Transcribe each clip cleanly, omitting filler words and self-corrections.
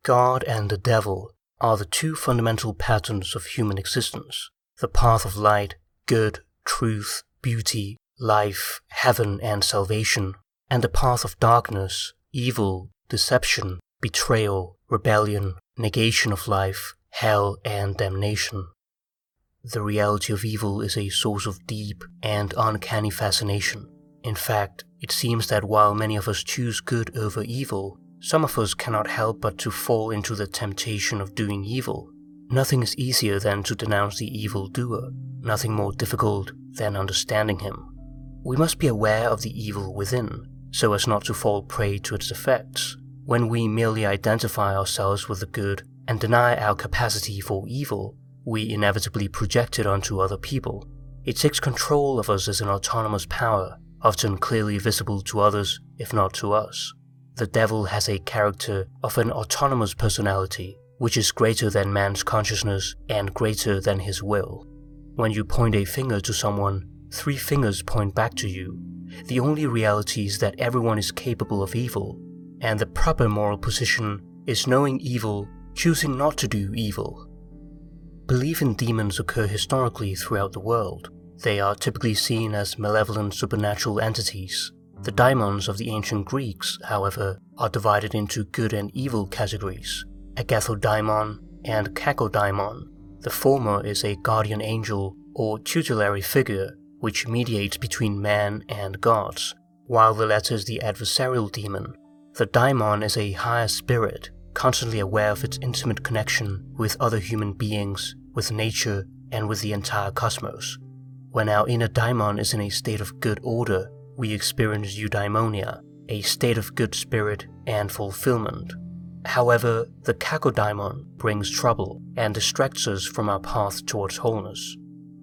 God and the devil are the two fundamental patterns of human existence. The path of light, good, truth, beauty, life, heaven and salvation, and the path of darkness, evil, deception, betrayal, rebellion, negation of life, hell and damnation. The reality of evil is a source of deep and uncanny fascination. In fact, it seems that while many of us choose good over evil, some of us cannot help but to fall into the temptation of doing evil. Nothing is easier than to denounce the evildoer, nothing more difficult than understanding him. We must be aware of the evil within, so as not to fall prey to its effects. When we merely identify ourselves with the good and deny our capacity for evil, we inevitably project it onto other people. It takes control of us as an autonomous power, often clearly visible to others, if not to us. The devil has a character of an autonomous personality, which is greater than man's consciousness and greater than his will. When you point a finger to someone, 3 fingers point back to you. The only reality is that everyone is capable of evil, and the proper moral position is knowing evil, choosing not to do evil. Belief in demons occur historically throughout the world. They are typically seen as malevolent supernatural entities. The daimons of the ancient Greeks, however, are divided into good and evil categories: agathodaimon and kakodaimon. The former is a guardian angel or tutelary figure which mediates between man and gods, while the latter is the adversarial demon. The daimon is a higher spirit, constantly aware of its intimate connection with other human beings, with nature, and with the entire cosmos. When our inner daimon is in a state of good order, we experience eudaimonia, a state of good spirit and fulfillment. However, the kakodaimon brings trouble and distracts us from our path towards wholeness.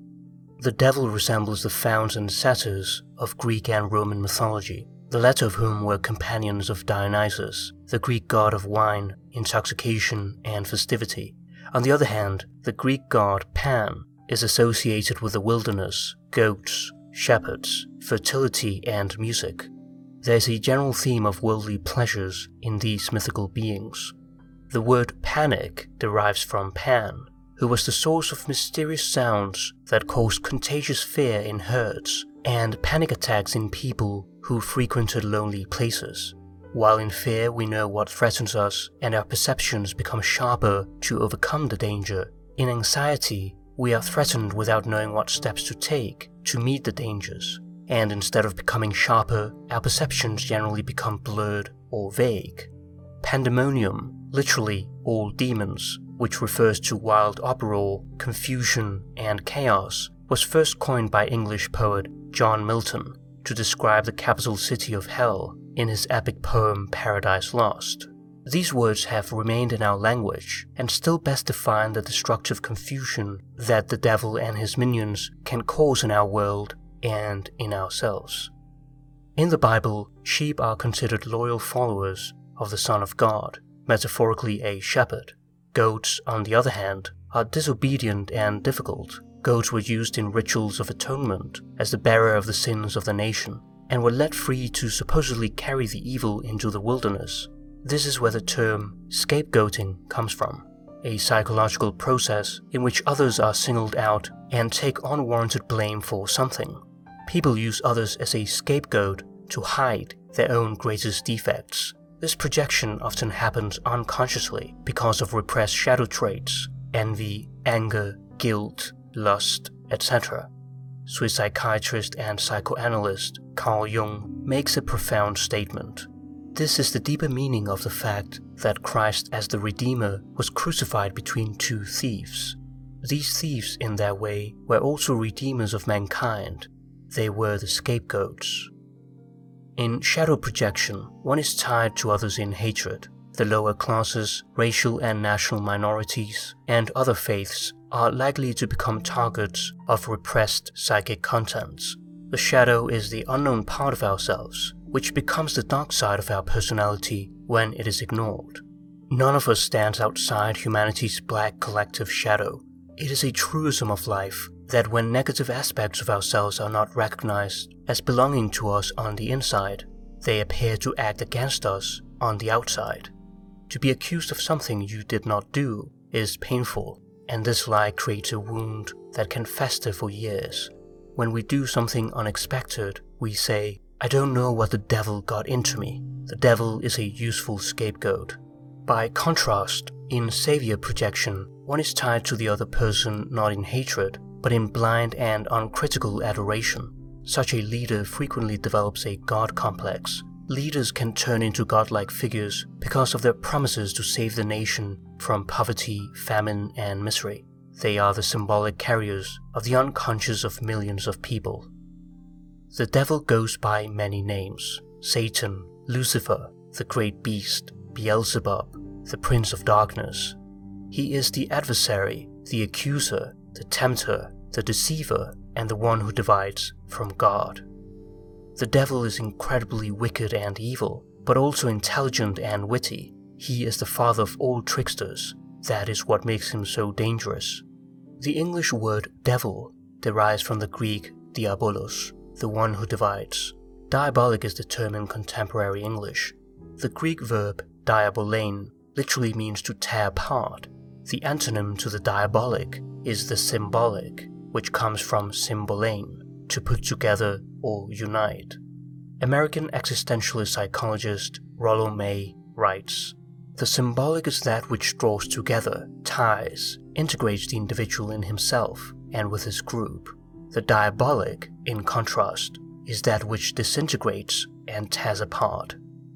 The devil resembles the fauns and satyrs of Greek and Roman mythology, the latter of whom were companions of Dionysus, the Greek god of wine, intoxication, and festivity. On the other hand, the Greek god Pan is associated with the wilderness, goats, shepherds, fertility, and music. There is a general theme of worldly pleasures in these mythical beings. The word panic derives from Pan, who was the source of mysterious sounds that caused contagious fear in herds and panic attacks in people who frequented lonely places. While in fear we know what threatens us and our perceptions become sharper to overcome the danger, in anxiety we are threatened without knowing what steps to take to meet the dangers, and instead of becoming sharper, our perceptions generally become blurred or vague. Pandemonium, literally all demons, which refers to wild uproar, confusion, and chaos, was first coined by English poet John Milton to describe the capital city of hell in his epic poem Paradise Lost. These words have remained in our language and still best define the destructive confusion that the devil and his minions can cause in our world and in ourselves. In the Bible, sheep are considered loyal followers of the Son of God, metaphorically a shepherd. Goats, on the other hand, are disobedient and difficult. Goats were used in rituals of atonement as the bearer of the sins of the nation, and were let free to supposedly carry the evil into the wilderness. This is where the term scapegoating comes from, a psychological process in which others are singled out and take unwarranted blame for something. People use others as a scapegoat to hide their own greatest defects. This projection often happens unconsciously because of repressed shadow traits, envy, anger, guilt, lust, etc. Swiss psychiatrist and psychoanalyst Carl Jung makes a profound statement. This is the deeper meaning of the fact that Christ as the Redeemer was crucified between 2 thieves. These thieves, in their way, were also redeemers of mankind. They were the scapegoats. In shadow projection, one is tied to others in hatred. The lower classes, racial and national minorities, and other faiths are likely to become targets of repressed psychic contents. The shadow is the unknown part of ourselves, which becomes the dark side of our personality when it is ignored. None of us stands outside humanity's black collective shadow. It is a truism of life that when negative aspects of ourselves are not recognized as belonging to us on the inside, they appear to act against us on the outside. To be accused of something you did not do is painful, and this lie creates a wound that can fester for years. When we do something unexpected, we say, "I don't know what the devil got into me." The devil is a useful scapegoat. By contrast, in savior projection, one is tied to the other person not in hatred, but in blind and uncritical adoration. Such a leader frequently develops a god complex. Leaders can turn into godlike figures because of their promises to save the nation from poverty, famine, and misery. They are the symbolic carriers of the unconscious of millions of people. The devil goes by many names: Satan, Lucifer, the great beast, Beelzebub, the prince of darkness. He is the adversary, the accuser, the tempter, the deceiver, and the one who divides from God. The devil is incredibly wicked and evil, but also intelligent and witty. He is the father of all tricksters. That is what makes him so dangerous. The English word devil derives from the Greek diabolos, the one who divides. Diabolic is the term in contemporary English. The Greek verb diabolein literally means to tear apart. The antonym to the diabolic is the symbolic, which comes from symbolein, to put together or unite. American existentialist psychologist Rollo May writes, "The symbolic is that which draws together, ties, integrates the individual in himself and with his group. The diabolic, in contrast, is that which disintegrates and tears apart."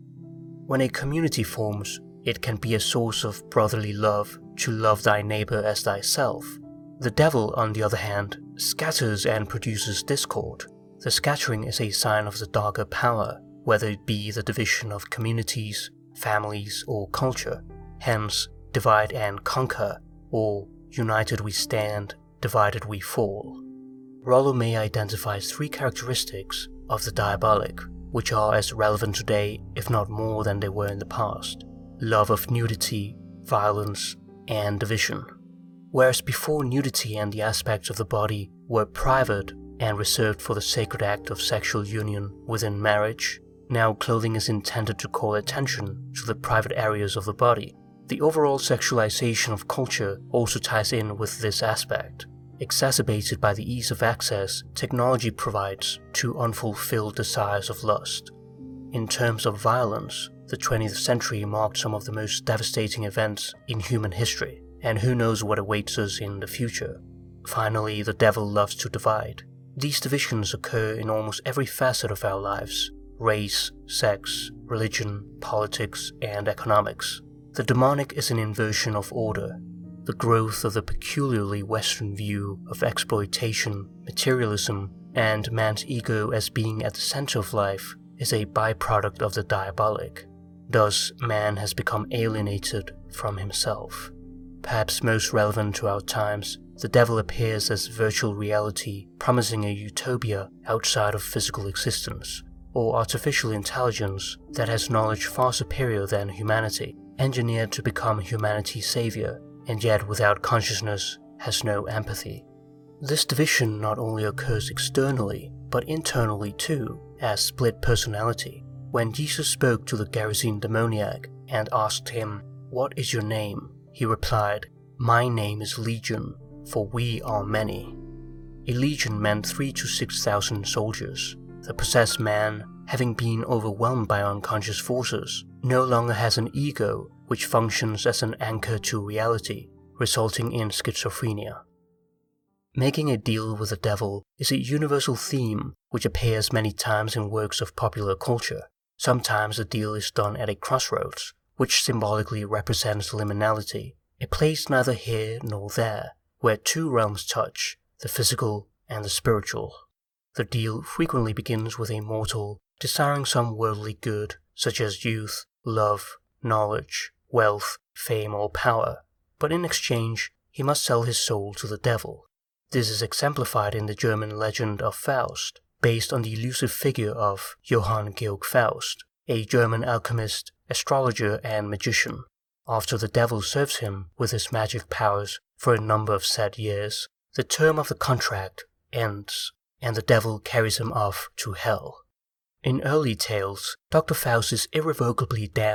When a community forms, it can be a source of brotherly love to love thy neighbor as thyself. The devil, on the other hand, scatters and produces discord. The scattering is a sign of the darker power, whether it be the division of communities, families, or culture. Hence, divide and conquer, or united we stand, divided we fall. Rollo May identifies 3 characteristics of the diabolic, which are as relevant today, if not more than they were in the past: love of nudity, violence, and division. Whereas before, nudity and the aspects of the body were private and reserved for the sacred act of sexual union within marriage, now clothing is intended to call attention to the private areas of the body. The overall sexualization of culture also ties in with this aspect. Exacerbated by the ease of access technology provides to unfulfilled desires of lust. In terms of violence, the 20th century marked some of the most devastating events in human history, and who knows what awaits us in the future. Finally, the devil loves to divide. These divisions occur in almost every facet of our lives: race, sex, religion, politics, and economics. The demonic is an inversion of order. The growth of the peculiarly Western view of exploitation, materialism, and man's ego as being at the center of life is a byproduct of the diabolic. Thus, man has become alienated from himself. Perhaps most relevant to our times, the devil appears as virtual reality, promising a utopia outside of physical existence, or artificial intelligence that has knowledge far superior than humanity, engineered to become humanity's savior, and yet without consciousness has no empathy. This division not only occurs externally, but internally too, as split personality. When Jesus spoke to the Gerasene demoniac and asked him, "What is your name?" he replied, "My name is Legion, for we are many." A legion meant 3,000 to 6,000 soldiers. The possessed man, having been overwhelmed by unconscious forces, no longer has an ego which functions as an anchor to reality, resulting in schizophrenia. Making a deal with the devil is a universal theme which appears many times in works of popular culture. Sometimes the deal is done at a crossroads, which symbolically represents liminality, a place neither here nor there, where 2 realms touch, the physical and the spiritual. The deal frequently begins with a mortal desiring some worldly good, such as youth, love, knowledge, wealth, fame, or power, but in exchange he must sell his soul to the devil. This is exemplified in the German legend of Faust, based on the elusive figure of Johann Georg Faust, a German alchemist, astrologer, and magician. After the devil serves him with his magic powers for a number of sad years, the term of the contract ends, and the devil carries him off to hell. In early tales, Dr. Faust is irrevocably damned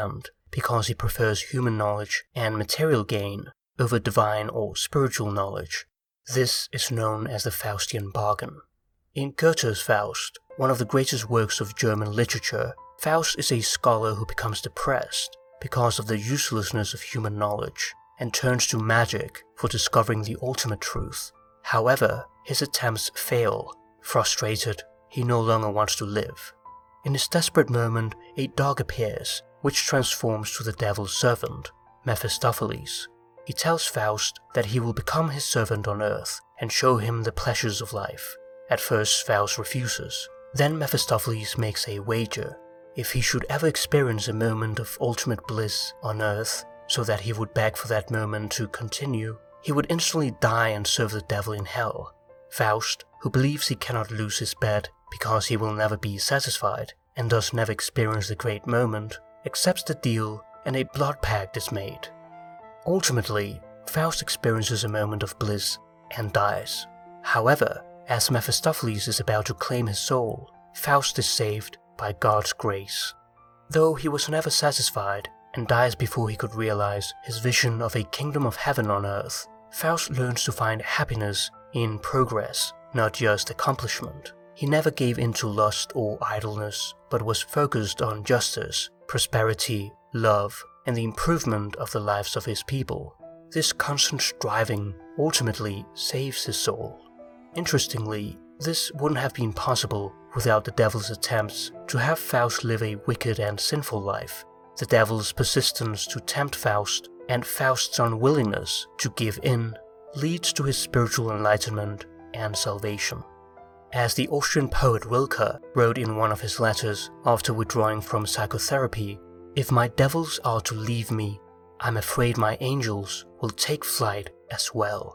because he prefers human knowledge and material gain over divine or spiritual knowledge. This is known as the Faustian bargain. In Goethe's Faust, one of the greatest works of German literature, Faust is a scholar who becomes depressed because of the uselessness of human knowledge and turns to magic for discovering the ultimate truth. However, his attempts fail. Frustrated, he no longer wants to live. In this desperate moment, a dog appears, which transforms to the devil's servant, Mephistopheles. He tells Faust that he will become his servant on earth and show him the pleasures of life. At first, Faust refuses. Then Mephistopheles makes a wager. If he should ever experience a moment of ultimate bliss on earth, so that he would beg for that moment to continue, he would instantly die and serve the devil in hell. Faust, who believes he cannot lose his bet because he will never be satisfied and thus never experience the great moment, accepts the deal and a blood pact is made. Ultimately, Faust experiences a moment of bliss and dies. However, as Mephistopheles is about to claim his soul, Faust is saved by God's grace. Though he was never satisfied and dies before he could realize his vision of a kingdom of heaven on earth, Faust learns to find happiness in progress, not just accomplishment. He never gave in to lust or idleness, but was focused on justice, prosperity, love, and the improvement of the lives of his people. This constant striving ultimately saves his soul. Interestingly, this wouldn't have been possible without the devil's attempts to have Faust live a wicked and sinful life, the devil's persistence to tempt Faust, and Faust's unwillingness to give in leads to his spiritual enlightenment and salvation. As the Austrian poet Rilke wrote in one of his letters after withdrawing from psychotherapy, "If my devils are to leave me, I'm afraid my angels will take flight as well."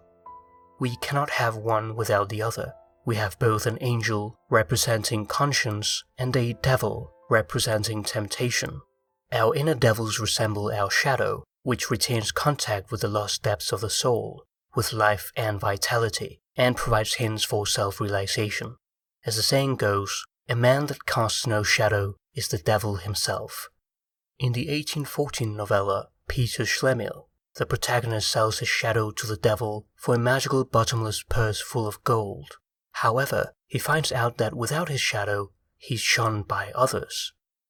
We cannot have one without the other. We have both an angel representing conscience and a devil representing temptation. Our inner devils resemble our shadow, which retains contact with the lost depths of the soul, with life and vitality, and provides hints for self-realization. As the saying goes, a man that casts no shadow is the devil himself. In the 1814 novella Peter Schlemihl, the protagonist sells his shadow to the devil for a magical bottomless purse full of gold. However, he finds out that without his shadow, he's shunned by others.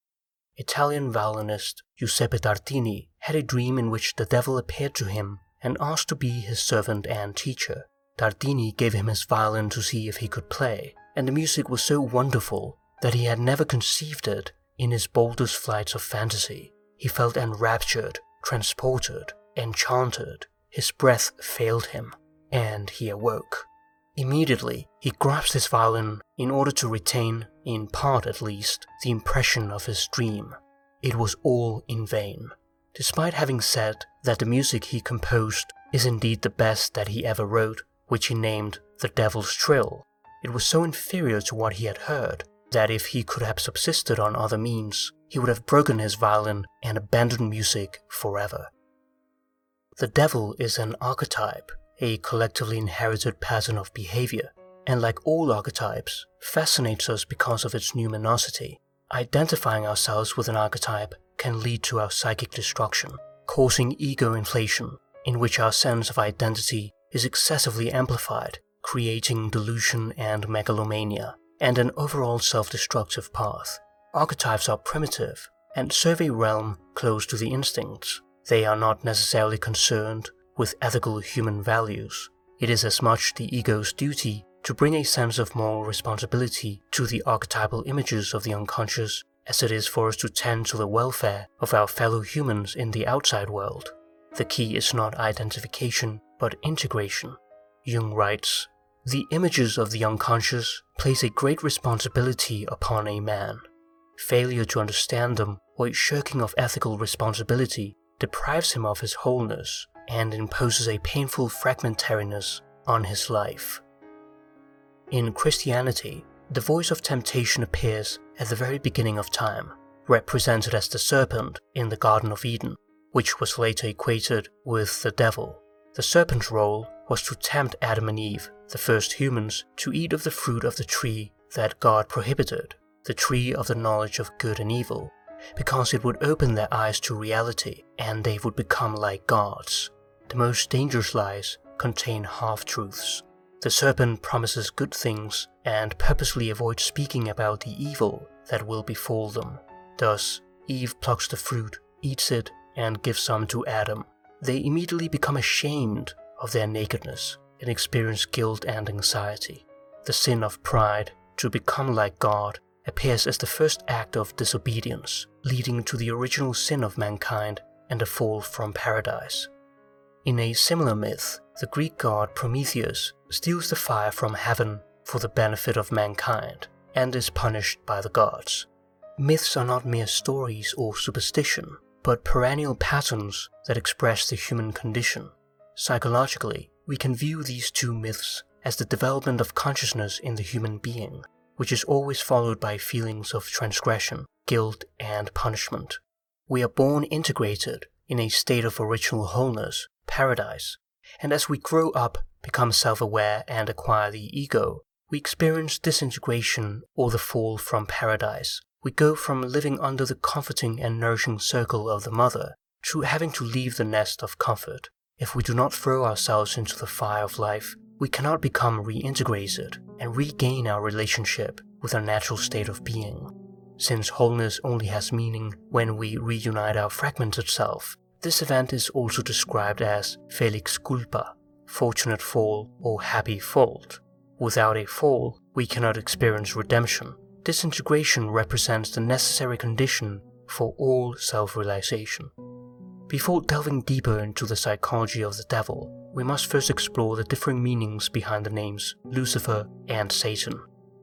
Italian violinist Giuseppe Tartini had a dream in which the devil appeared to him and asked to be his servant and teacher. Tartini gave him his violin to see if he could play, and the music was so wonderful that he had never conceived it in his boldest flights of fantasy. He felt enraptured, transported, enchanted. His breath failed him, and he awoke. Immediately, he grasped his violin in order to retain, in part at least, the impression of his dream. It was all in vain. Despite having said that the music he composed is indeed the best that he ever wrote, which he named The Devil's Trill, it was so inferior to what he had heard that if he could have subsisted on other means, he would have broken his violin and abandoned music forever. The devil is an archetype, a collectively inherited pattern of behavior, and like all archetypes, fascinates us because of its numinosity. Identifying ourselves with an archetype can lead to our psychic destruction, causing ego inflation, in which our sense of identity is excessively amplified, creating delusion and megalomania, and an overall self-destructive path. Archetypes are primitive and serve a realm close to the instincts. They are not necessarily concerned with ethical human values. It is as much the ego's duty to bring a sense of moral responsibility to the archetypal images of the unconscious as it is for us to tend to the welfare of our fellow humans in the outside world. The key is not identification, but integration. Jung writes, "The images of the unconscious place a great responsibility upon a man. Failure to understand them or a shirking of ethical responsibility deprives him of his wholeness and imposes a painful fragmentariness on his life." In Christianity, the voice of temptation appears at the very beginning of time, represented as the serpent in the Garden of Eden, which was later equated with the devil. The serpent's role was to tempt Adam and Eve, the first humans, to eat of the fruit of the tree that God prohibited, the tree of the knowledge of good and evil. because it would open their eyes to reality and they would become like gods. The most dangerous lies contain half-truths. The serpent promises good things and purposely avoids speaking about the evil that will befall them. Thus, Eve plucks the fruit, eats it, and gives some to Adam. They immediately become ashamed of their nakedness and experience guilt and anxiety. The sin of pride, to become like God, appears as the first act of disobedience, leading to the original sin of mankind and the fall from paradise. In a similar myth, the Greek god Prometheus steals the fire from heaven for the benefit of mankind and is punished by the gods. Myths are not mere stories or superstition, but perennial patterns that express the human condition. Psychologically, we can view these two myths as the development of consciousness in the human being, which is always followed by feelings of transgression, guilt, and punishment. We are born integrated in a state of original wholeness, paradise, and as we grow up, become self-aware, and acquire the ego, we experience disintegration or the fall from paradise. We go from living under the comforting and nourishing circle of the mother to having to leave the nest of comfort. If we do not throw ourselves into the fire of life, we cannot become reintegrated and regain our relationship with our natural state of being. Since wholeness only has meaning when we reunite our fragmented self, this event is also described as felix culpa, fortunate fall or happy fault. Without a fall, we cannot experience redemption. Disintegration represents the necessary condition for all self-realization. Before delving deeper into the psychology of the devil, we must first explore the differing meanings behind the names Lucifer and Satan.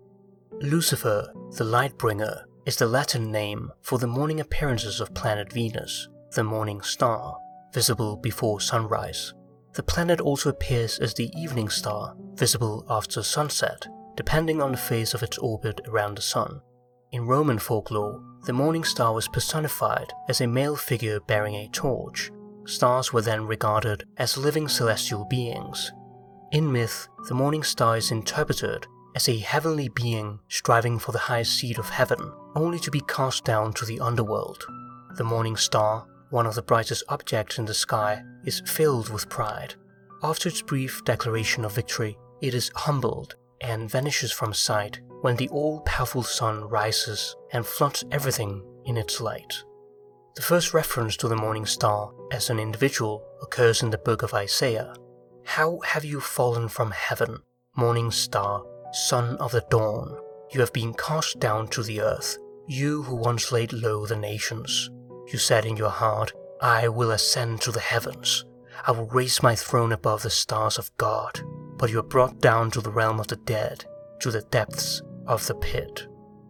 Lucifer, the light bringer, is the Latin name for the morning appearances of planet Venus, the morning star, visible before sunrise. The planet also appears as the evening star, visible after sunset, depending on the phase of its orbit around the sun. In Roman folklore, the morning star was personified as a male figure bearing a torch. Stars were then regarded as living celestial beings. In myth, the morning star is interpreted as a heavenly being striving for the highest seat of heaven, only to be cast down to the underworld. The morning star, one of the brightest objects in the sky, is filled with pride. After its brief declaration of victory, it is humbled and vanishes from sight when the all-powerful sun rises and floods everything in its light. The first reference to the morning star as an individual occurs in the book of Isaiah. "How have you fallen from heaven, morning star, son of the dawn? You have been cast down to the earth, you who once laid low the nations. You said in your heart, I will ascend to the heavens. I will raise my throne above the stars of God. But you are brought down to the realm of the dead, to the depths of the pit."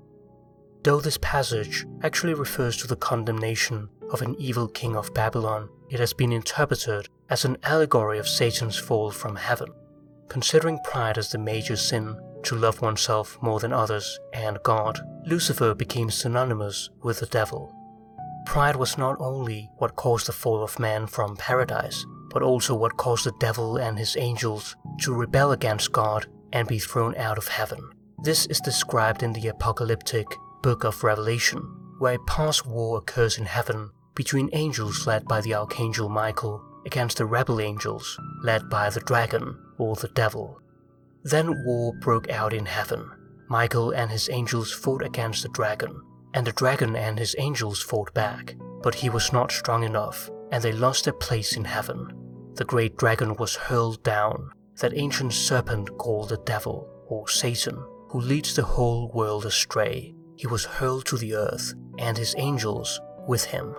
Though this passage actually refers to the condemnation of an evil king of Babylon, it has been interpreted as an allegory of Satan's fall from heaven. Considering pride as the major sin, to love oneself more than others and God, Lucifer became synonymous with the devil. Pride was not only what caused the fall of man from paradise, but also what caused the devil and his angels to rebel against God and be thrown out of heaven. This is described in the apocalyptic Book of Revelation, where a past war occurs in heaven between angels led by the Archangel Michael against the rebel angels led by the dragon or the devil. Then war broke out in heaven. Michael and his angels fought against the dragon, and the dragon and his angels fought back, but he was not strong enough, and they lost their place in heaven. The great dragon was hurled down, that ancient serpent called the devil, or Satan, who leads the whole world astray. He was hurled to the earth, and his angels with him.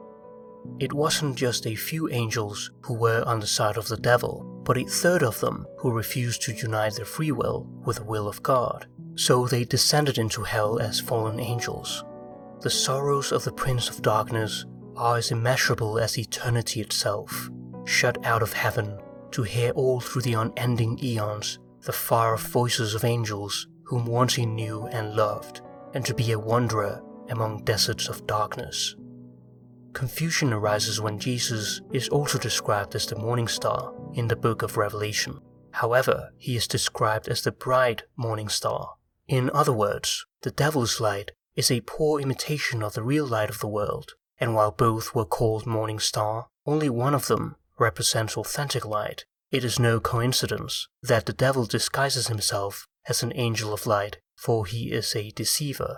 It wasn't just a few angels who were on the side of the devil, but a third of them who refused to unite their free will with the will of God. So they descended into hell as fallen angels. The sorrows of the Prince of Darkness are as immeasurable as eternity itself, shut out of heaven to hear all through the unending eons the far-off voices of angels whom once he knew and loved, and to be a wanderer among deserts of darkness. Confusion arises when Jesus is also described as the morning star in the book of Revelation. However, he is described as the bright morning star. In other words, the devil's light is a poor imitation of the real light of the world, and while both were called morning star, only one of them represents authentic light. It is no coincidence that the devil disguises himself as an angel of light, for he is a deceiver.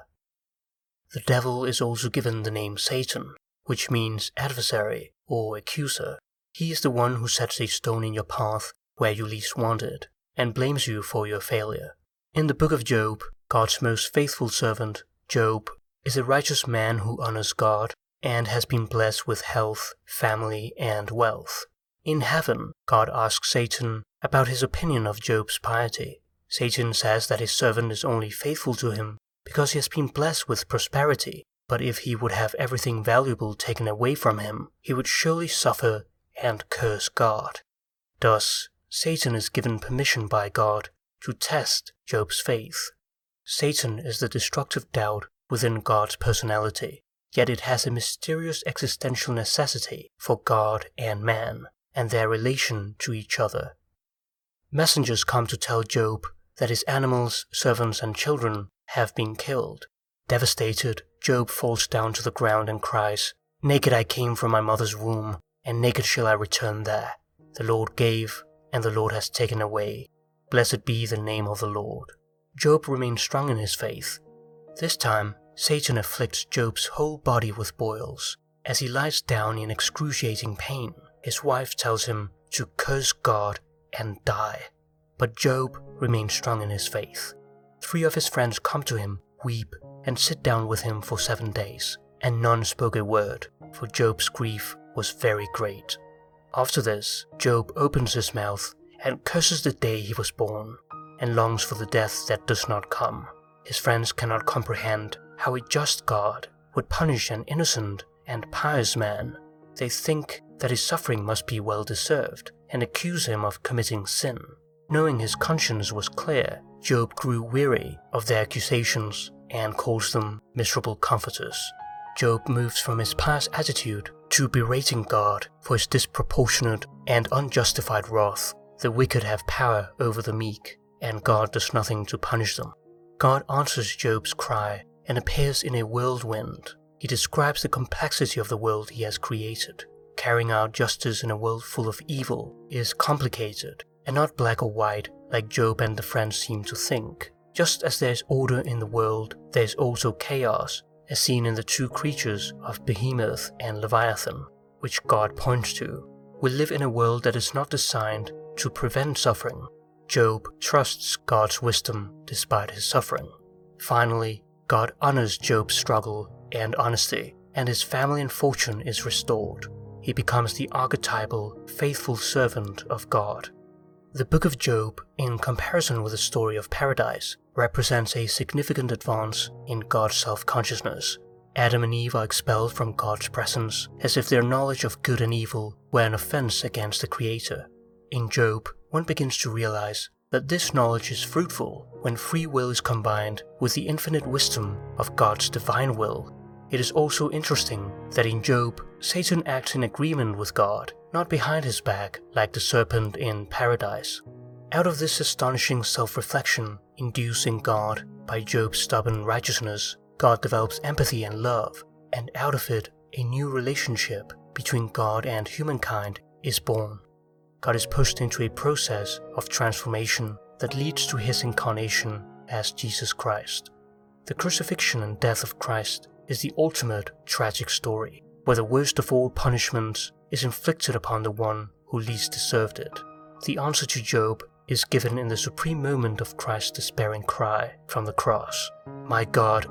The devil is also given the name Satan, which means adversary or accuser. He is the one who sets a stone in your path where you least want it, and blames you for your failure. In the book of Job, God's most faithful servant, Job, is a righteous man who honors God and has been blessed with health, family, and wealth. In heaven, God asks Satan about his opinion of Job's piety. Satan says that his servant is only faithful to him because he has been blessed with prosperity, but if he would have everything valuable taken away from him, he would surely suffer and curse God. Thus, Satan is given permission by God to test Job's faith. Satan is the destructive doubt within God's personality, yet it has a mysterious existential necessity for God and man, and their relation to each other. Messengers come to tell Job that his animals, servants, and children have been killed. Devastated, Job falls down to the ground and cries, "Naked I came from my mother's womb, and naked shall I return there. The Lord gave, and the Lord has taken away. Blessed be the name of the Lord." Job remains strong in his faith. This time, Satan afflicts Job's whole body with boils. As he lies down in excruciating pain, his wife tells him to curse God and die. But Job remains strong in his faith. 3 of his friends come to him, weep, and sit down with him for 7 days, and none spoke a word, for Job's grief was very great. After this, Job opens his mouth and curses the day he was born, and longs for the death that does not come. His friends cannot comprehend how a just God would punish an innocent and pious man. They think that his suffering must be well deserved, and accuse him of committing sin. Knowing his conscience was clear, Job grew weary of their accusations and calls them miserable comforters. Job moves from his pious attitude to berating God for his disproportionate and unjustified wrath. The wicked have power over the meek, and God does nothing to punish them. God answers Job's cry and appears in a whirlwind. He describes the complexity of the world he has created. Carrying out justice in a world full of evil is complicated, and not black or white like Job and the friends seem to think. Just as there is order in the world, there is also chaos, as seen in the 2 creatures of Behemoth and Leviathan, which God points to. We live in a world that is not designed to prevent suffering. Job trusts God's wisdom despite his suffering. Finally, God honors Job's struggle and honesty, and his family and fortune is restored. He becomes the archetypal, faithful servant of God. The book of Job, in comparison with the story of paradise, represents a significant advance in God's self-consciousness. Adam and Eve are expelled from God's presence, as if their knowledge of good and evil were an offense against the Creator. In Job, one begins to realize that this knowledge is fruitful when free will is combined with the infinite wisdom of God's divine will. It is also interesting that in Job, Satan acts in agreement with God, not behind his back like the serpent in paradise. Out of this astonishing self-reflection induced in God by Job's stubborn righteousness, God develops empathy and love, and out of it, a new relationship between God and humankind is born. God is pushed into a process of transformation that leads to his incarnation as Jesus Christ. The crucifixion and death of Christ is the ultimate tragic story, where the worst of all punishments is inflicted upon the one who least deserved it. The answer to Job is given in the supreme moment of Christ's despairing cry from the cross, my God,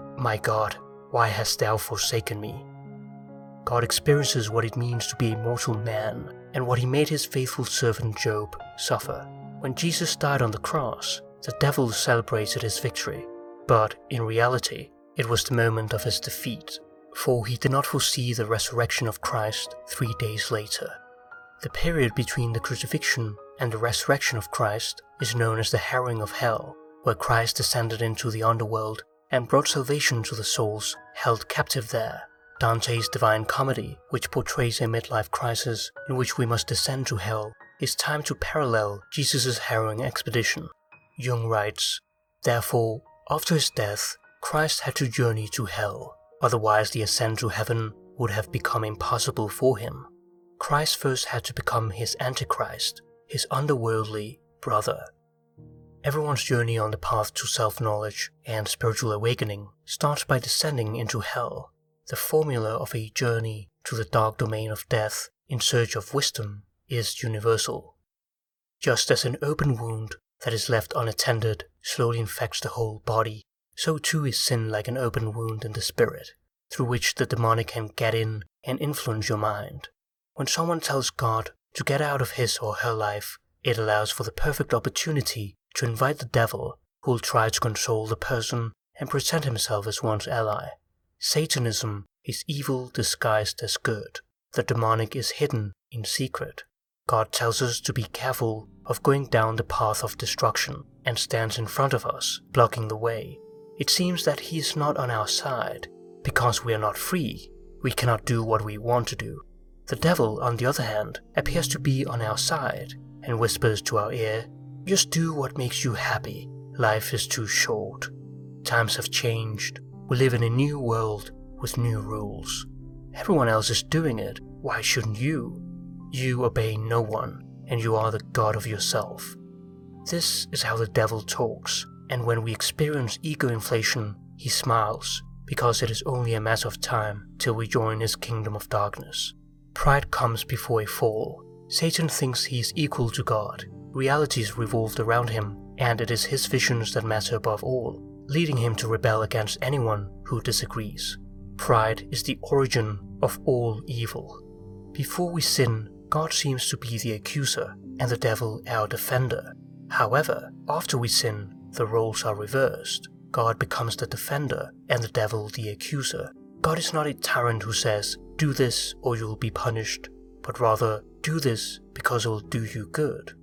why hast thou forsaken me?" God experiences what it means to be a mortal man, and what he made his faithful servant Job suffer. When Jesus died on the cross, the devil celebrated his victory, but in reality, it was the moment of his defeat, for he did not foresee the resurrection of Christ 3 days later. The period between the crucifixion and the resurrection of Christ is known as the harrowing of hell, where Christ descended into the underworld and brought salvation to the souls held captive there. Dante's Divine Comedy, which portrays a midlife crisis in which we must descend to hell, is timed to parallel Jesus' harrowing expedition. Jung writes, "Therefore, after his death, Christ had to journey to hell, otherwise the ascent to heaven would have become impossible for him. Christ first had to become his Antichrist, his underworldly brother. Everyone's journey on the path to self-knowledge and spiritual awakening starts by descending into hell. The formula of a journey to the dark domain of death in search of wisdom is universal. Just as an open wound that is left unattended slowly infects the whole body, so too is sin like an open wound in the spirit, through which the demonic can get in and influence your mind. When someone tells God to get out of his or her life, it allows for the perfect opportunity to invite the devil, who will try to control the person and present himself as one's ally. Satanism is evil disguised as good. The demonic is hidden in secret. God tells us to be careful of going down the path of destruction and stands in front of us, blocking the way. It seems that he is not on our side. Because we are not free, we cannot do what we want to do. The devil, on the other hand, appears to be on our side and whispers to our ear, "Just do what makes you happy. Life is too short. Times have changed. We live in a new world with new rules. Everyone else is doing it. Why shouldn't you? You obey no one, and you are the god of yourself." This is how the devil talks, and when we experience ego inflation, he smiles, because it is only a matter of time till we join his kingdom of darkness. Pride comes before a fall. Satan thinks he is equal to God. Realities revolved around him, and it is his visions that matter above all, leading him to rebel against anyone who disagrees. Pride is the origin of all evil. Before we sin, God seems to be the accuser, and the devil our defender. However, after we sin, the roles are reversed. God becomes the defender, and the devil the accuser. God is not a tyrant who says, "Do this or you will be punished," but rather, "Do this because it will do you good."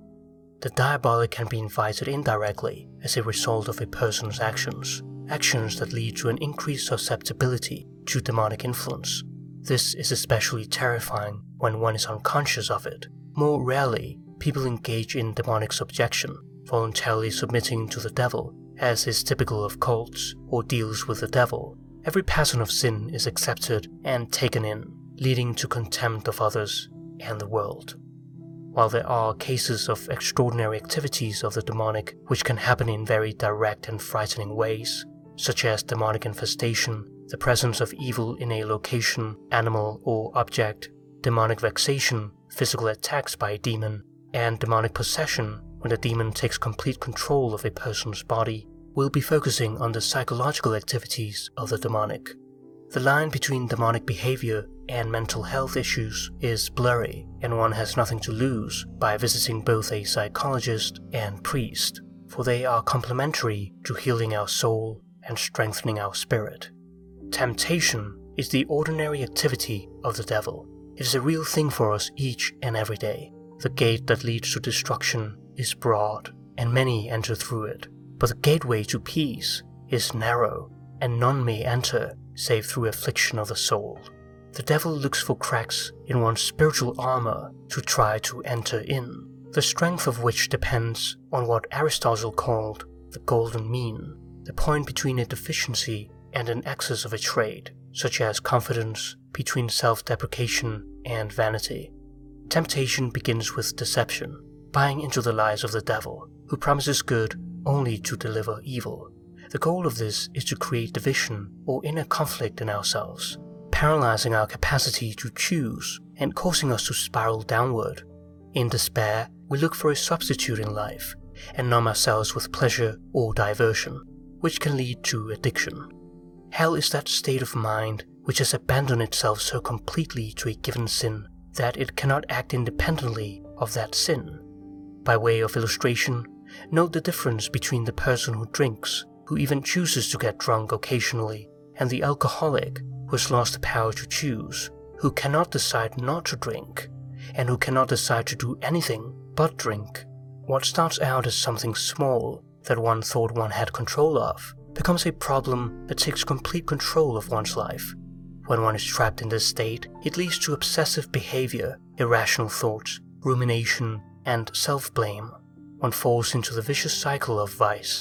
The diabolic can be invited indirectly as a result of a person's actions that lead to an increased susceptibility to demonic influence. This is especially terrifying when one is unconscious of it. More rarely, people engage in demonic subjection, voluntarily submitting to the devil, as is typical of cults or deals with the devil. Every pattern of sin is accepted and taken in, leading to contempt of others and the world. While there are cases of extraordinary activities of the demonic which can happen in very direct and frightening ways, such as demonic infestation, the presence of evil in a location, animal, or object, demonic vexation, physical attacks by a demon, and demonic possession when the demon takes complete control of a person's body, we'll be focusing on the psychological activities of the demonic. The line between demonic behavior and mental health issues is blurry, and one has nothing to lose by visiting both a psychologist and priest, for they are complementary to healing our soul and strengthening our spirit. Temptation is the ordinary activity of the devil. It is a real thing for us each and every day. The gate that leads to destruction is broad, and many enter through it, but the gateway to peace is narrow, and none may enter save through affliction of the soul. The devil looks for cracks in one's spiritual armor to try to enter in, the strength of which depends on what Aristotle called the golden mean, the point between a deficiency and an excess of a trait, such as confidence between self-deprecation and vanity. Temptation begins with deception, buying into the lies of the devil, who promises good only to deliver evil. The goal of this is to create division or inner conflict in ourselves, paralyzing our capacity to choose and causing us to spiral downward. In despair, we look for a substitute in life and numb ourselves with pleasure or diversion, which can lead to addiction. Hell is that state of mind which has abandoned itself so completely to a given sin that it cannot act independently of that sin. By way of illustration, note the difference between the person who drinks, who even chooses to get drunk occasionally, and the alcoholic who has lost the power to choose, who cannot decide not to drink, and who cannot decide to do anything but drink. What starts out as something small that one thought one had control of becomes a problem that takes complete control of one's life. When one is trapped in this state, it leads to obsessive behavior, irrational thoughts, rumination, and self-blame. One falls into the vicious cycle of vice.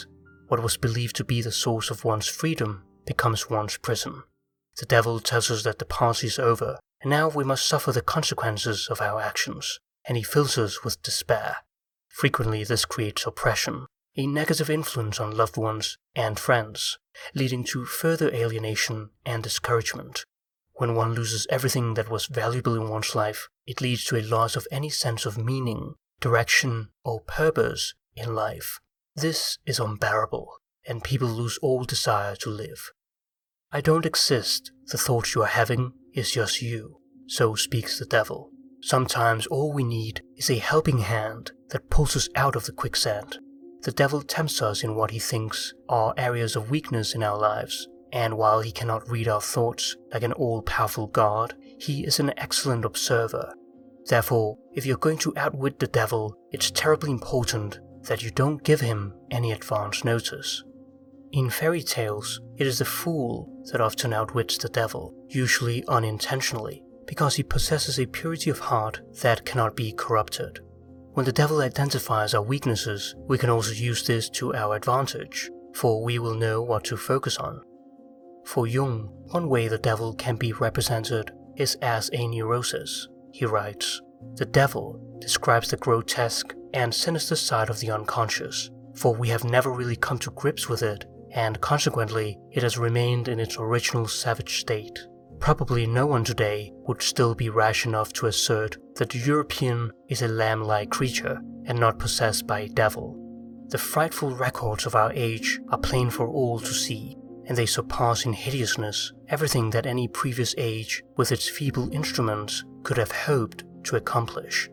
what was believed to be the source of one's freedom becomes one's prison. The devil tells us that the party is over, and now we must suffer the consequences of our actions, and he fills us with despair. Frequently this creates oppression, a negative influence on loved ones and friends, leading to further alienation and discouragement. When one loses everything that was valuable in one's life, it leads to a loss of any sense of meaning, direction, or purpose in life. This is unbearable, and people lose all desire to live. I don't exist, the thought you are having is just you, so speaks the devil. Sometimes all we need is a helping hand that pulls us out of the quicksand. The devil tempts us in what he thinks are areas of weakness in our lives, and while he cannot read our thoughts like an all-powerful God, he is an excellent observer. Therefore, if you're going to outwit the devil, it's terribly important that you don't give him any advance notice. In fairy tales, it is the fool that often outwits the devil, usually unintentionally, because he possesses a purity of heart that cannot be corrupted. When the devil identifies our weaknesses, we can also use this to our advantage, for we will know what to focus on. For Jung, one way the devil can be represented is as a neurosis. He writes, "The devil describes the grotesque and sinister side of the unconscious, for we have never really come to grips with it, and consequently it has remained in its original savage state. Probably no one today would still be rash enough to assert that the European is a lamb-like creature and not possessed by a devil. The frightful records of our age are plain for all to see, and they surpass in hideousness everything that any previous age with its feeble instruments could have hoped to accomplish.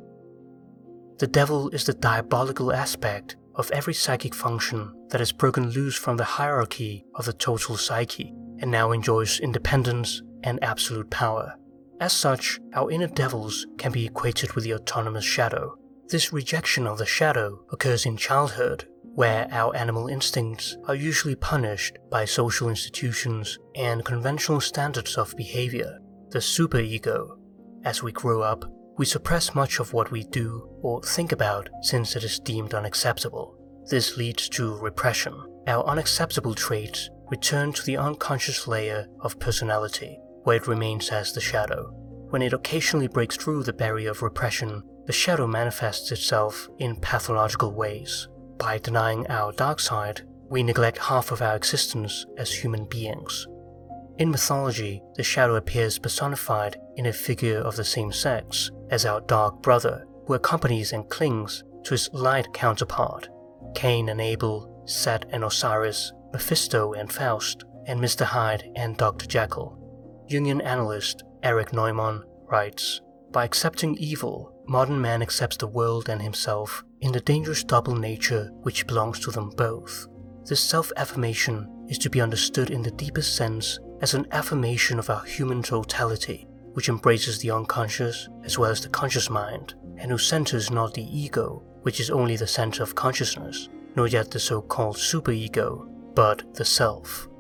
The devil is the diabolical aspect of every psychic function that has broken loose from the hierarchy of the total psyche and now enjoys independence and absolute power. As such, our inner devils can be equated with the autonomous shadow. This rejection of the shadow occurs in childhood, where our animal instincts are usually punished by social institutions and conventional standards of behavior, the superego. As we grow up, we suppress much of what we do or think about since it is deemed unacceptable. This leads to repression. Our unacceptable traits return to the unconscious layer of personality, where it remains as the shadow. When it occasionally breaks through the barrier of repression, the shadow manifests itself in pathological ways. By denying our dark side, we neglect half of our existence as human beings. In mythology, the shadow appears personified in a figure of the same sex as our dark brother, who accompanies and clings to his light counterpart. Cain and Abel, Set and Osiris, Mephisto and Faust, and Mr. Hyde and Dr. Jekyll. Jungian analyst Erich Neumann writes, "By accepting evil, modern man accepts the world and himself in the dangerous double nature which belongs to them both. This self-affirmation is to be understood in the deepest sense as an affirmation of our human totality, which embraces the unconscious as well as the conscious mind, and who centers not the ego, which is only the center of consciousness, nor yet the so-called superego, but the self."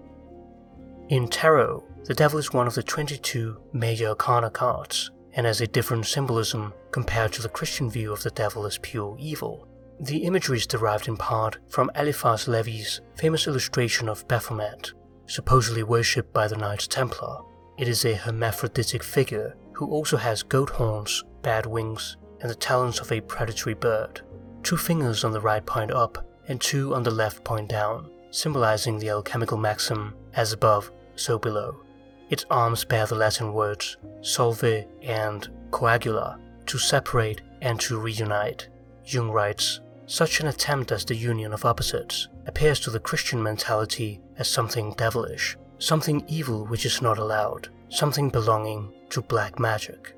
In tarot, the devil is one of the 22 major arcana cards, and has a different symbolism compared to the Christian view of the devil as pure evil. The imagery is derived in part from Eliphas Levi's famous illustration of Baphomet, supposedly worshipped by the Knights Templar. It is a hermaphroditic figure who also has goat horns, bad wings, and the talons of a predatory bird. 2 fingers on the right point up and 2 on the left point down, symbolizing the alchemical maxim, as above, so below. Its arms bear the Latin words solve and coagula, to separate and to reunite. Jung writes, "Such an attempt as the union of opposites appears to the Christian mentality as something devilish, something evil which is not allowed, something belonging to black magic."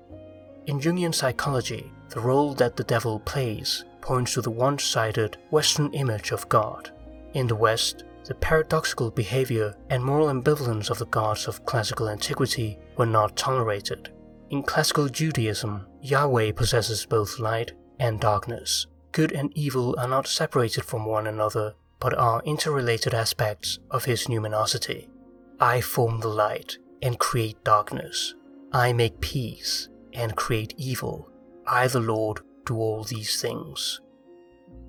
In Jungian psychology, the role that the devil plays points to the one-sided Western image of God. In the West, the paradoxical behavior and moral ambivalence of the gods of classical antiquity were not tolerated. In classical Judaism, Yahweh possesses both light and darkness. Good and evil are not separated from one another, but are interrelated aspects of his numinosity. I form the light and create darkness. I make peace and create evil. I, the Lord, do all these things.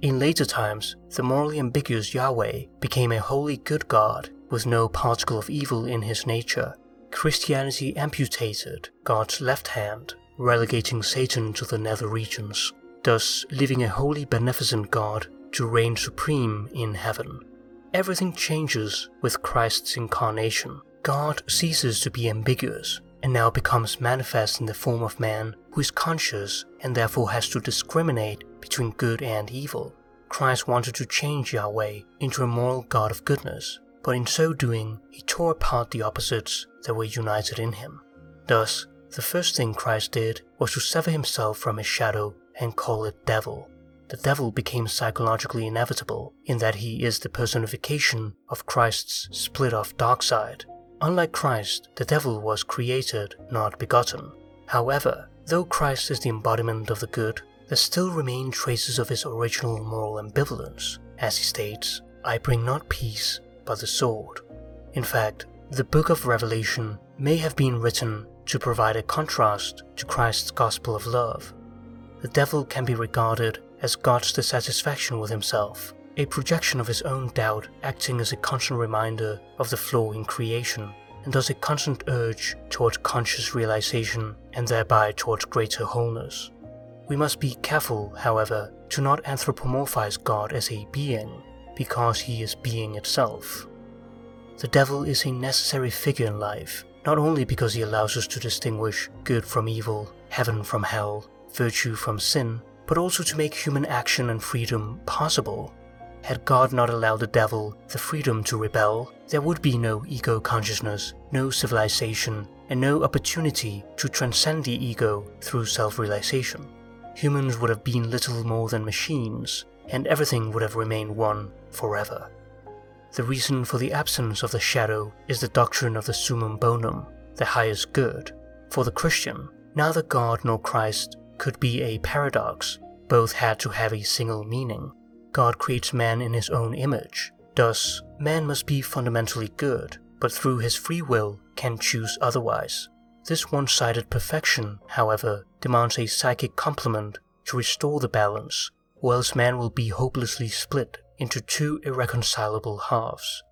In later times, the morally ambiguous Yahweh became a wholly good God with no particle of evil in his nature. Christianity amputated God's left hand, relegating Satan to the nether regions, thus leaving a wholly beneficent God to reign supreme in heaven. Everything changes with Christ's incarnation. God ceases to be ambiguous and now becomes manifest in the form of man who is conscious and therefore has to discriminate between good and evil. Christ wanted to change Yahweh into a moral God of goodness, but in so doing, he tore apart the opposites that were united in him. Thus, the first thing Christ did was to sever himself from his shadow and call it devil. The devil became psychologically inevitable in that he is the personification of Christ's split-off dark side. Unlike Christ, the devil was created, not begotten. However, though Christ is the embodiment of the good, there still remain traces of his original moral ambivalence. As he states, "I bring not peace, but the sword." In fact, the book of Revelation may have been written to provide a contrast to Christ's gospel of love. The devil can be regarded as God's dissatisfaction with himself, a projection of his own doubt acting as a constant reminder of the flaw in creation, and thus a constant urge towards conscious realization and thereby towards greater wholeness. We must be careful, however, to not anthropomorphize God as a being, because he is being itself. The devil is a necessary figure in life, not only because he allows us to distinguish good from evil, heaven from hell, virtue from sin, but also to make human action and freedom possible. Had God not allowed the devil the freedom to rebel, there would be no ego consciousness, no civilization, and no opportunity to transcend the ego through self-realization. Humans would have been little more than machines, and everything would have remained one forever. The reason for the absence of the shadow is the doctrine of the summum bonum, the highest good. For the Christian, neither God nor Christ could be a paradox, both had to have a single meaning. God creates man in his own image, thus man must be fundamentally good, but through his free will can choose otherwise. This one-sided perfection, however, demands a psychic complement to restore the balance, or else man will be hopelessly split into two irreconcilable halves.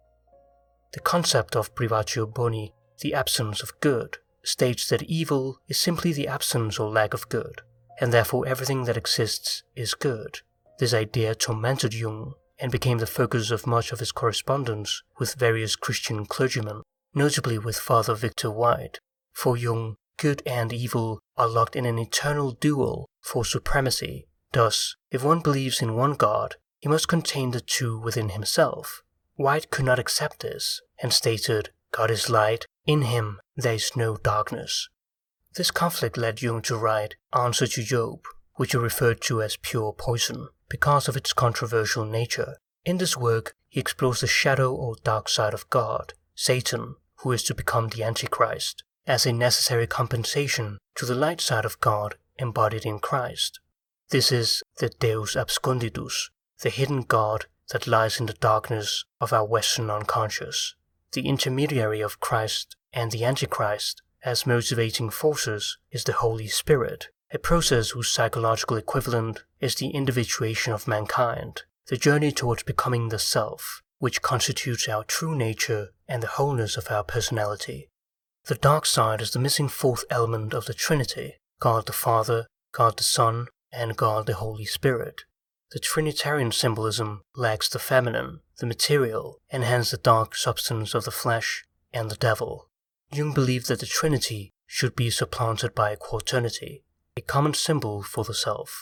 The concept of privatio boni, the absence of good, states that evil is simply the absence or lack of good, and therefore everything that exists is good. This idea tormented Jung and became the focus of much of his correspondence with various Christian clergymen, notably with Father Victor White. For Jung, good and evil are locked in an eternal duel for supremacy. Thus, if one believes in one God, he must contain the two within himself. White could not accept this, and stated, "God is light, in him there is no darkness." This conflict led Jung to write Answer to Job, which he referred to as pure poison, because of its controversial nature. In this work, he explores the shadow or dark side of God, Satan, who is to become the Antichrist, as a necessary compensation to the light side of God embodied in Christ. This is the Deus absconditus, the hidden God that lies in the darkness of our Western unconscious. The intermediary of Christ and the Antichrist as motivating forces is the Holy Spirit, a process whose psychological equivalent is the individuation of mankind, the journey towards becoming the self, which constitutes our true nature and the wholeness of our personality. The dark side is the missing fourth element of the Trinity, God the Father, God the Son, and God the Holy Spirit. The Trinitarian symbolism lacks the feminine, the material, and hence the dark substance of the flesh and the devil. Jung believed that the Trinity should be supplanted by a quaternity, a common symbol for the self.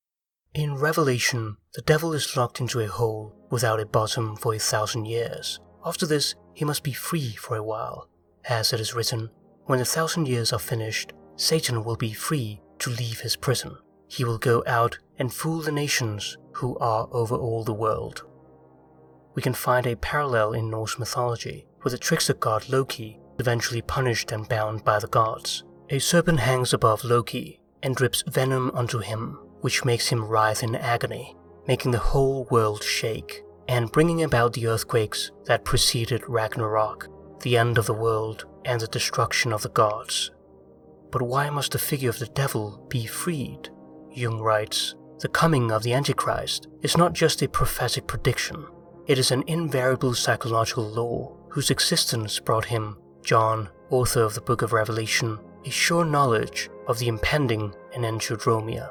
In Revelation, the devil is locked into a hole without a bottom for 1,000 years. After this, he must be free for a while. As it is written, when the 1,000 years are finished, Satan will be free to leave his prison. He will go out and fool the nations who are over all the world. We can find a parallel in Norse mythology, with the trickster god Loki eventually punished and bound by the gods. A serpent hangs above Loki and drips venom onto him, which makes him writhe in agony, making the whole world shake, and bringing about the earthquakes that preceded Ragnarok, the end of the world and the destruction of the gods. But why must the figure of the devil be freed? Jung writes, the coming of the Antichrist is not just a prophetic prediction, it is an invariable psychological law whose existence brought him, John, author of the Book of Revelation, a sure knowledge of the impending enantiodromia.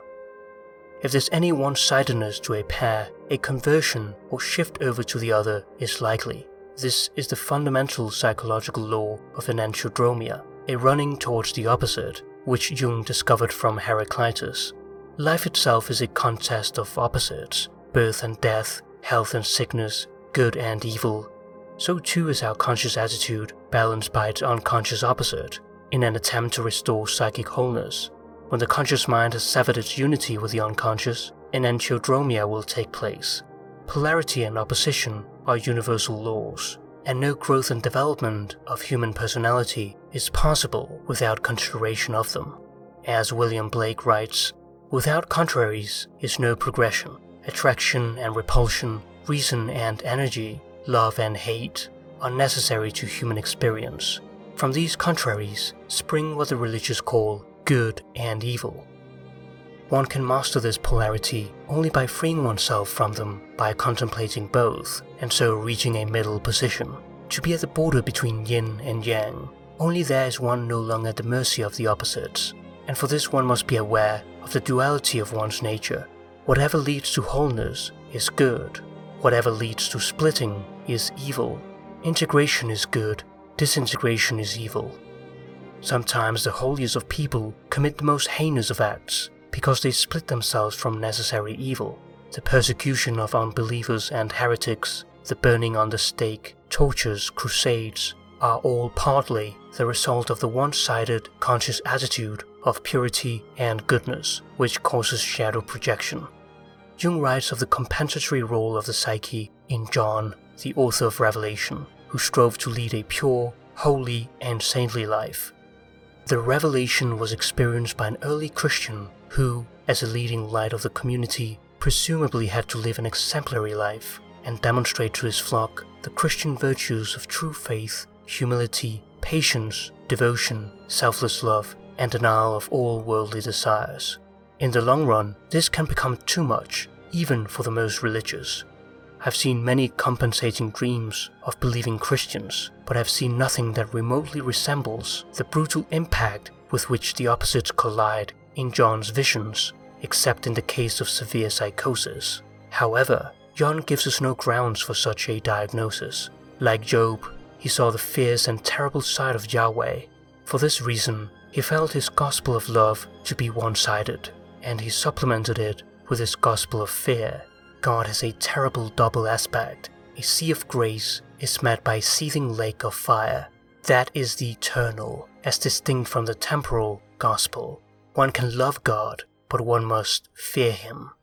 If there's any one-sidedness to a pair, a conversion or shift over to the other is likely. This is the fundamental psychological law of enantiodromia, a running towards the opposite, which Jung discovered from Heraclitus. Life itself is a contest of opposites, birth and death, health and sickness, good and evil. So too is our conscious attitude balanced by its unconscious opposite, in an attempt to restore psychic wholeness. When the conscious mind has severed its unity with the unconscious, enantiodromia will take place. Polarity and opposition are universal laws, and no growth and development of human personality is possible without consideration of them. As William Blake writes, "Without contraries is no progression. Attraction and repulsion, reason and energy, love and hate are necessary to human experience. From these contraries spring what the religious call good and evil. One can master this polarity only by freeing oneself from them by contemplating both, and so reaching a middle position. To be at the border between yin and yang, only there is one no longer at the mercy of the opposites, and for this one must be aware of the duality of one's nature. Whatever leads to wholeness is good, whatever leads to splitting is evil. Integration is good, disintegration is evil." Sometimes the holiest of people commit the most heinous of acts, because they split themselves from necessary evil. The persecution of unbelievers and heretics, the burning on the stake, tortures, crusades, are all partly the result of the one-sided conscious attitude of purity and goodness, which causes shadow projection. Jung writes of the compensatory role of the psyche in John, the author of Revelation, who strove to lead a pure, holy, and saintly life. The revelation was experienced by an early Christian who, as a leading light of the community, presumably had to live an exemplary life and demonstrate to his flock the Christian virtues of true faith, humility, patience, devotion, selfless love, and denial of all worldly desires. In the long run, this can become too much, even for the most religious. I've seen many compensating dreams of believing Christians, but I've seen nothing that remotely resembles the brutal impact with which the opposites collide in John's visions, except in the case of severe psychosis. However, John gives us no grounds for such a diagnosis. Like Job, he saw the fierce and terrible side of Yahweh. For this reason, he felt his gospel of love to be one-sided, and he supplemented it with his gospel of fear. God has a terrible double aspect. A sea of grace is met by a seething lake of fire. That is the eternal, as distinct from the temporal, gospel. One can love God, but one must fear Him.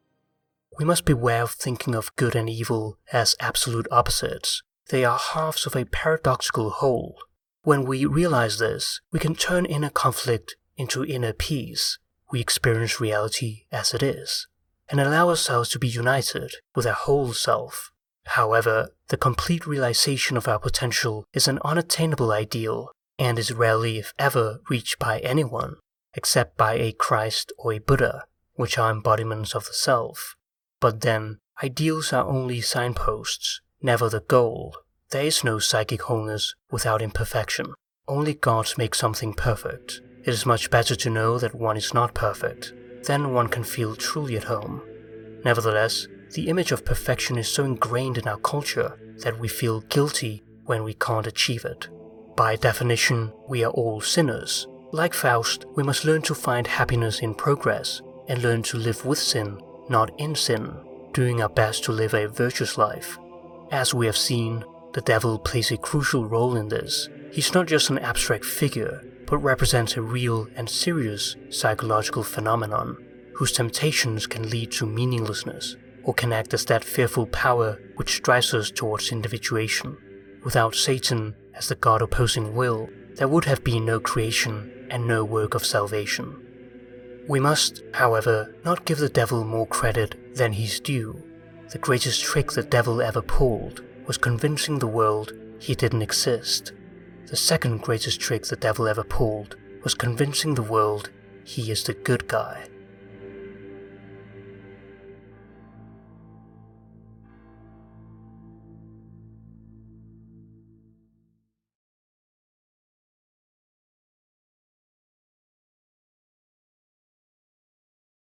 We must beware of thinking of good and evil as absolute opposites. They are halves of a paradoxical whole. When we realize this, we can turn inner conflict into inner peace. We experience reality as it is, and allow ourselves to be united with our whole self. However, the complete realization of our potential is an unattainable ideal, and is rarely, if ever, reached by anyone, except by a Christ or a Buddha, which are embodiments of the self. But then, ideals are only signposts, never the goal. There is no psychic wholeness without imperfection. Only gods make something perfect. It is much better to know that one is not perfect. Then one can feel truly at home. Nevertheless, the image of perfection is so ingrained in our culture that we feel guilty when we can't achieve it. By definition, we are all sinners. Like Faust, we must learn to find happiness in progress and learn to live with sin, not in sin, doing our best to live a virtuous life. As we have seen, the devil plays a crucial role in this. He's not just an abstract figure, but represents a real and serious psychological phenomenon, whose temptations can lead to meaninglessness, or can act as that fearful power which drives us towards individuation. Without Satan as the God-opposing will, there would have been no creation and no work of salvation. We must, however, not give the devil more credit than he's due. The greatest trick the devil ever pulled was convincing the world he didn't exist. The second greatest trick the devil ever pulled was convincing the world he is the good guy.